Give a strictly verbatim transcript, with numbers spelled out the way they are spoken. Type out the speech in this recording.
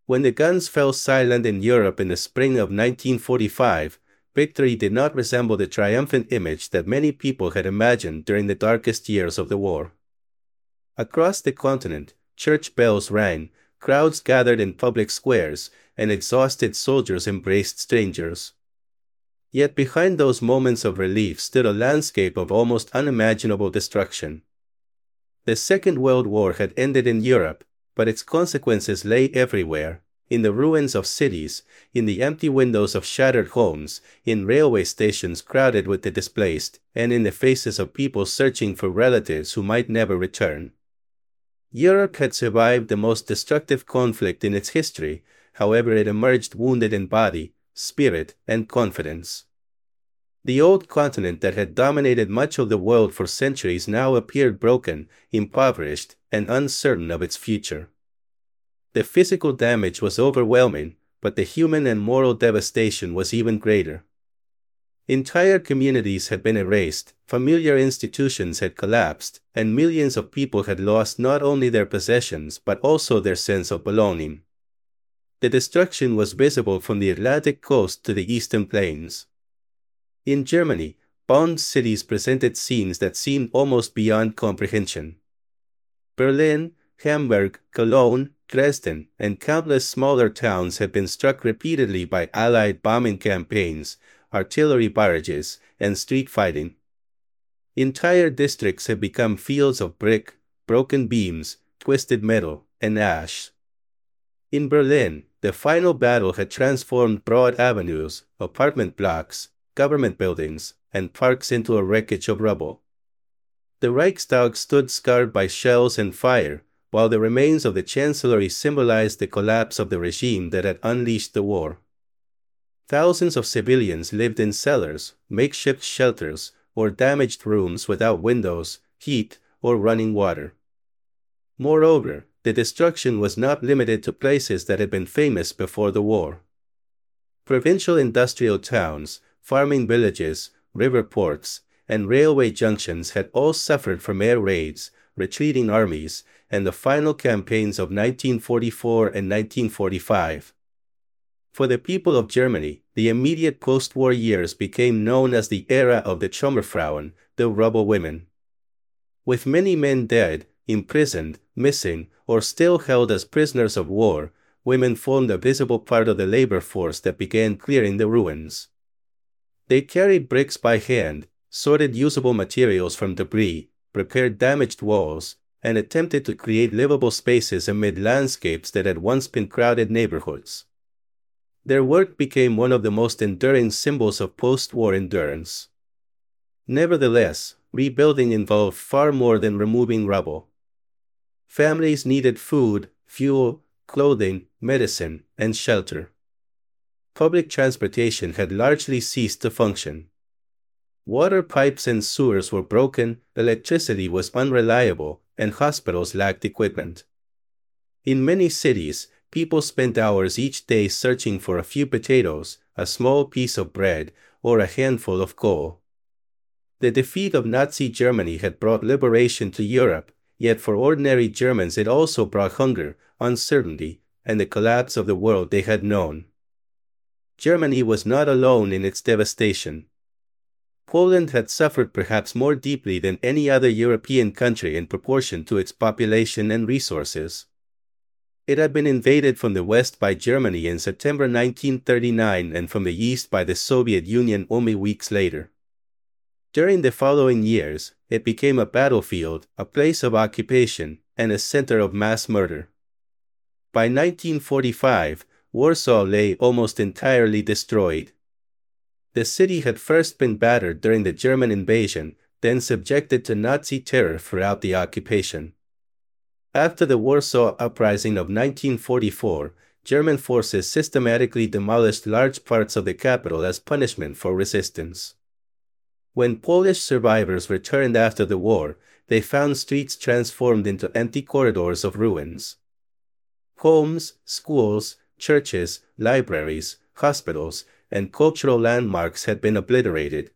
When the guns fell silent in Europe in the spring of nineteen forty-five, victory did not resemble the triumphant image that many people had imagined during the darkest years of the war. Across the continent, church bells rang, crowds gathered in public squares, and exhausted soldiers embraced strangers. Yet behind those moments of relief stood a landscape of almost unimaginable destruction. The Second World War had ended in Europe, but its consequences lay everywhere, in the ruins of cities, in the empty windows of shattered homes, in railway stations crowded with the displaced, and in the faces of people searching for relatives who might never return. Europe had survived the most destructive conflict in its history, however it emerged wounded in body, spirit, and confidence. The old continent that had dominated much of the world for centuries now appeared broken, impoverished, and uncertain of its future. The physical damage was overwhelming, but the human and moral devastation was even greater. Entire communities had been erased, familiar institutions had collapsed, and millions of people had lost not only their possessions but also their sense of belonging. The destruction was visible from the Atlantic coast to the eastern plains. In Germany, bombed cities presented scenes that seemed almost beyond comprehension. Berlin, Hamburg, Cologne, Dresden, and countless smaller towns had been struck repeatedly by Allied bombing campaigns, artillery barrages, and street fighting. Entire districts had become fields of brick, broken beams, twisted metal, and ash. In Berlin, the final battle had transformed broad avenues, apartment blocks, government buildings, and parks into a wreckage of rubble. The Reichstag stood scarred by shells and fire, while the remains of the Chancellery symbolized the collapse of the regime that had unleashed the war. Thousands of civilians lived in cellars, makeshift shelters, or damaged rooms without windows, heat, or running water. Moreover, the destruction was not limited to places that had been famous before the war. Provincial industrial towns, farming villages, river ports, and railway junctions had all suffered from air raids, retreating armies, and the final campaigns of nineteen forty-four and nineteen forty-five. For the people of Germany, the immediate post-war years became known as the era of the Trümmerfrauen, the rubble women. With many men dead, imprisoned, missing, or still held as prisoners of war, women formed a visible part of the labor force that began clearing the ruins. They carried bricks by hand, sorted usable materials from debris, repaired damaged walls, and attempted to create livable spaces amid landscapes that had once been crowded neighborhoods. Their work became one of the most enduring symbols of post-war endurance. Nevertheless, rebuilding involved far more than removing rubble. Families needed food, fuel, clothing, medicine, and shelter. Public transportation had largely ceased to function. Water pipes and sewers were broken, electricity was unreliable, and hospitals lacked equipment. In many cities, people spent hours each day searching for a few potatoes, a small piece of bread, or a handful of coal. The defeat of Nazi Germany had brought liberation to Europe, yet for ordinary Germans it also brought hunger, uncertainty, and the collapse of the world they had known. Germany was not alone in its devastation. Poland had suffered perhaps more deeply than any other European country in proportion to its population and resources. It had been invaded from the west by Germany in September nineteen thirty-nine and from the east by the Soviet Union only weeks later. During the following years, it became a battlefield, a place of occupation, and a center of mass murder. By nineteen forty-five, Warsaw lay almost entirely destroyed. The city had first been battered during the German invasion, then subjected to Nazi terror throughout the occupation. After the Warsaw Uprising of nineteen forty-four, German forces systematically demolished large parts of the capital as punishment for resistance. When Polish survivors returned after the war, they found streets transformed into empty corridors of ruins. Homes, schools, churches, libraries, hospitals, and cultural landmarks had been obliterated,